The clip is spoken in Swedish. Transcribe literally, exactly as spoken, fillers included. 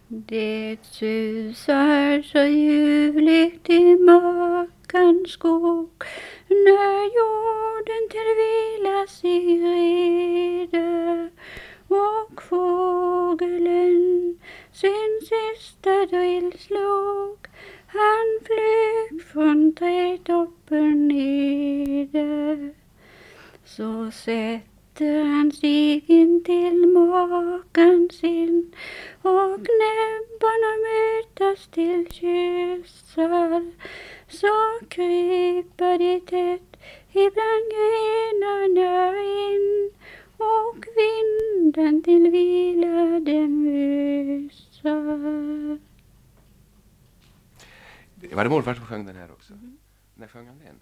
Det susar så ljuvligt i mörkan skog när jorden till vila sig reder och fågelen sin sista drill slog. Han flög från trädtoppen neder. Så sätter han sig in till makan sin och näbbarna mötas till kyssar. Så kryper de tätt ibland grenarna in och vinden till vila dem ösar. Var det morfar som sjöng den här också? Mm. När sjöng han den?